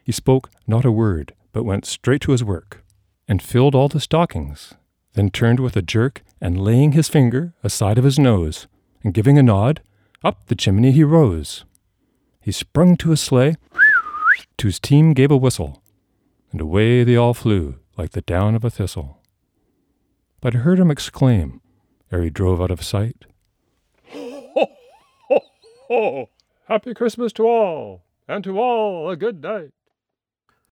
He spoke not a word, but went straight to his work, and filled all the stockings, then turned with a jerk, and laying his finger aside of his nose, and giving a nod, up the chimney he rose. He sprung to his sleigh, to his team gave a whistle, and away they all flew like the down of a thistle. But I heard him exclaim, ere he drove out of sight, "Ho, ho, ho! Happy Christmas to all, and to all a good night."